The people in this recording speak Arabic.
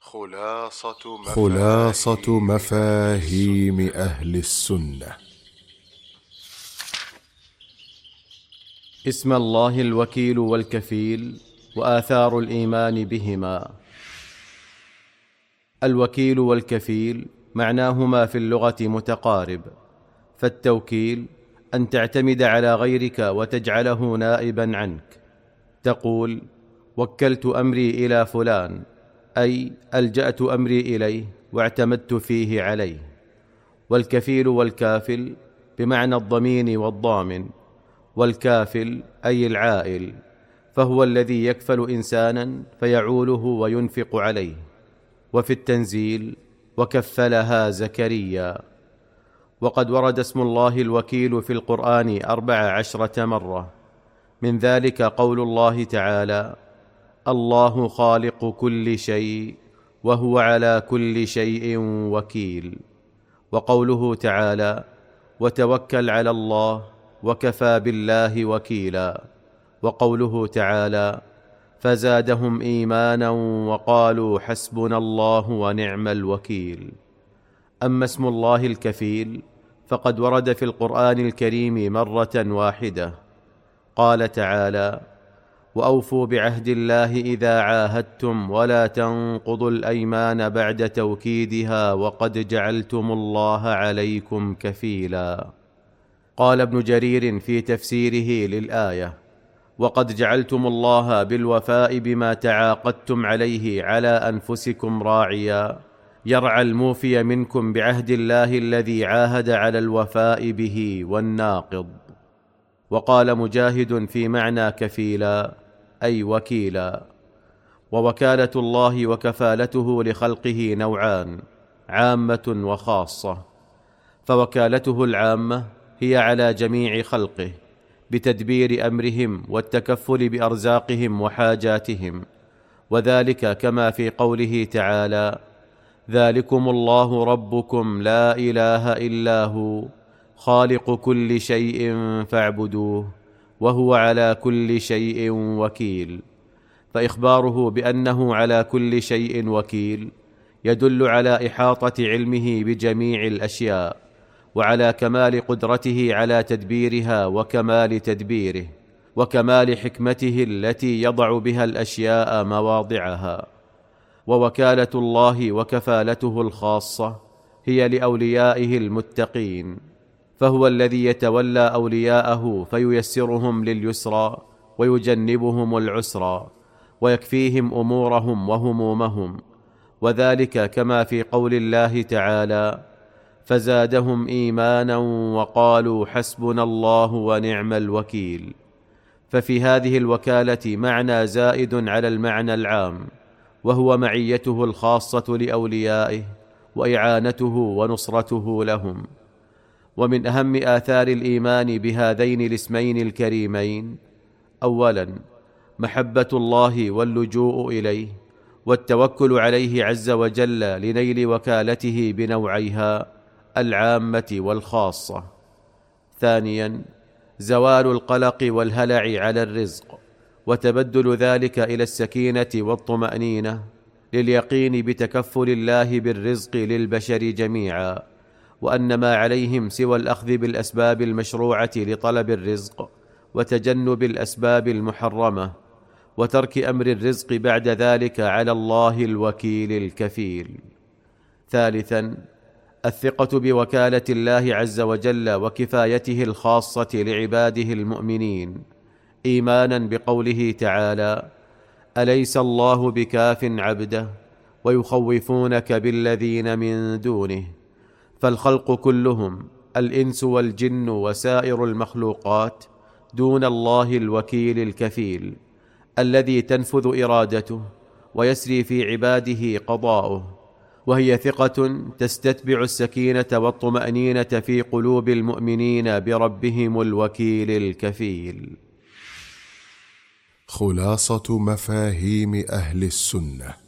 خلاصة مفاهيم أهل السنة. اسم الله الوكيل والكفيل وآثار الإيمان بهما. الوكيل والكفيل معناهما في اللغة متقارب، فالتوكيل أن تعتمد على غيرك وتجعله نائبا عنك، تقول وكلت أمري إلى فلان، أي ألجأت أمري إليه واعتمدت فيه عليه. والكفيل والكافل بمعنى الضمين والضامن، والكافل أي العائل، فهو الذي يكفل إنسانا فيعوله وينفق عليه. وفي التنزيل وكفلها زكريا. وقد ورد اسم الله الوكيل في القرآن 14 مرة، من ذلك قول الله تعالى: الله خالق كل شيء وهو على كل شيء وكيل. وقوله تعالى: وتوكل على الله وكفى بالله وكيلا. وقوله تعالى: فزادهم إيمانا وقالوا حسبنا الله ونعم الوكيل. أما اسم الله الكفيل فقد ورد في القرآن الكريم مرة واحدة، قال تعالى: وأوفوا بعهد الله إذا عاهدتم ولا تنقضوا الأيمان بعد توكيدها وقد جعلتم الله عليكم كفيلا. قال ابن جرير في تفسيره للآية: وقد جعلتم الله بالوفاء بما تعاقدتم عليه على أنفسكم راعيا، يرعى الموفي منكم بعهد الله الذي عاهد على الوفاء به والناقض. وقال مجاهد في معنى كفيلا أي وكيلا. ووكالة الله وكفالته لخلقه نوعان: عامة وخاصة. فوكالته العامة هي على جميع خلقه بتدبير أمرهم والتكفل بأرزاقهم وحاجاتهم، وذلك كما في قوله تعالى: ذلكم الله ربكم لا إله إلا هو خالق كل شيء فاعبدوه وهو على كل شيء وكيل. فإخباره بأنه على كل شيء وكيل يدل على إحاطة علمه بجميع الأشياء، وعلى كمال قدرته على تدبيرها وكمال تدبيره، وكمال حكمته التي يضع بها الأشياء مواضعها. ووكالة الله وكفالته الخاصة هي لأوليائه المتقين، فهو الذي يتولى أولياءه فييسرهم لليسرى ويجنبهم العسرى ويكفيهم أمورهم وهمومهم، وذلك كما في قول الله تعالى: فزادهم إيمانا وقالوا حسبنا الله ونعم الوكيل. ففي هذه الوكالة معنى زائد على المعنى العام، وهو معيته الخاصة لأوليائه وإعانته ونصرته لهم. ومن أهم آثار الإيمان بهذين الاسمين الكريمين: أولا محبة الله واللجوء إليه والتوكل عليه عز وجل لنيل وكالته بنوعيها العامة والخاصة. ثانيا زوال القلق والهلع على الرزق وتبدل ذلك إلى السكينة والطمأنينة لليقين بتكفل الله بالرزق للبشر جميعا، وأن ما عليهم سوى الأخذ بالأسباب المشروعة لطلب الرزق وتجنب الأسباب المحرمة وترك أمر الرزق بعد ذلك على الله الوكيل الكفيل. ثالثا الثقة بوكالة الله عز وجل وكفايته الخاصة لعباده المؤمنين، إيمانا بقوله تعالى: أليس الله بكاف عبده ويخوفونك بالذين من دونه. فالخلق كلهم الإنس والجن وسائر المخلوقات دون الله الوكيل الكفيل الذي تنفذ إرادته ويسري في عباده قضاؤه، وهي ثقة تستتبع السكينة والطمأنينة في قلوب المؤمنين بربهم الوكيل الكفيل. خلاصة مفاهيم أهل السنة.